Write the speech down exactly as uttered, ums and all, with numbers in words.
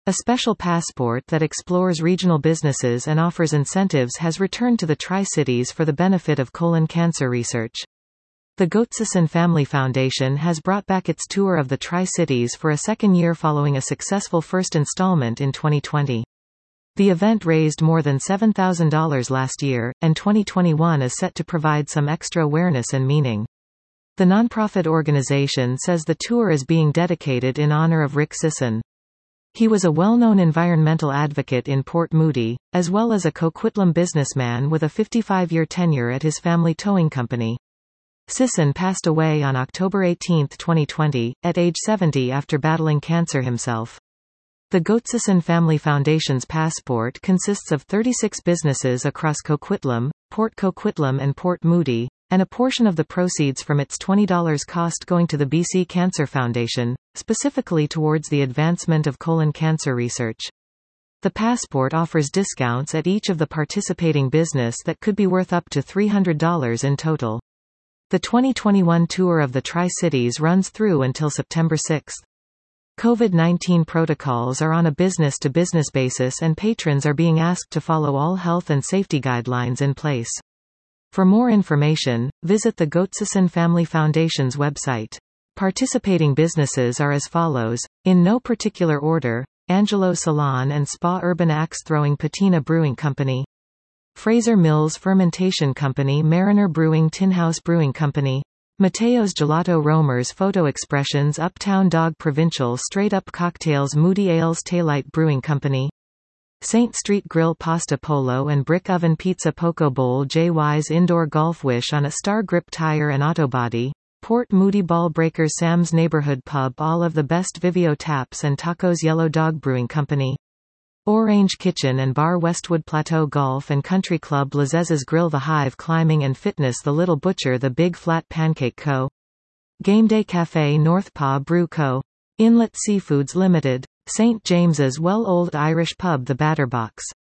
A special passport that explores regional businesses and offers incentives has returned to the Tri-Cities for the benefit of colon cancer research. The Goetzissen Family Foundation has brought back its tour of the Tri-Cities for a second year following a successful first installment in twenty twenty. The event raised more than seven thousand dollars last year, and twenty twenty-one is set to provide some extra awareness and meaning. The nonprofit organization says the tour is being dedicated in honor of Rick Sisson. He was a well-known environmental advocate in Port Moody, as well as a Coquitlam businessman with a fifty-five-year tenure at his family towing company. Sisson passed away on October eighteenth twenty twenty, at age seventy after battling cancer himself. The Goetzissen Family Foundation's passport consists of thirty-six businesses across Coquitlam, Port Coquitlam and Port Moody, and a portion of the proceeds from its twenty dollars cost going to the B C Cancer Foundation, specifically towards the advancement of colon cancer research. The passport offers discounts at each of the participating business that could be worth up to three hundred dollars in total. The twenty twenty-one tour of the Tri-Cities runs through until September sixth. COVID nineteen protocols are on a business-to-business basis and patrons are being asked to follow all health and safety guidelines in place. For more information, visit the Goetzissen Family Foundation's website. Participating businesses are as follows, in no particular order: Angelo Salon and Spa Urban Axe Throwing Patina Brewing Company, Fraser Mills Fermentation Company, Mariner Brewing, Tin House Brewing Company, Mateo's Gelato, Romer's Photo Expressions, Uptown Dog, Provincial Straight Up Cocktails, Moody Ales, Taillight Brewing Company, Saint Street Grill, Pasta Polo and Brick Oven Pizza, Poco Bowl, J Y's Indoor Golf, Wish on a Star Grip Tire and Auto Body, Port Moody Ball Breakers, Sam's Neighborhood Pub, All of the Best, Vivio Taps and Tacos, Yellow Dog Brewing Company, Orange Kitchen and Bar, Westwood Plateau Golf and Country Club, Lazez's Grill, The Hive Climbing and Fitness, The Little Butcher, The Big Flat Pancake Co., Game Day Cafe, North Paw Brew Co., Inlet Seafoods Limited, Saint James's Well Old Irish Pub, The Batter Box.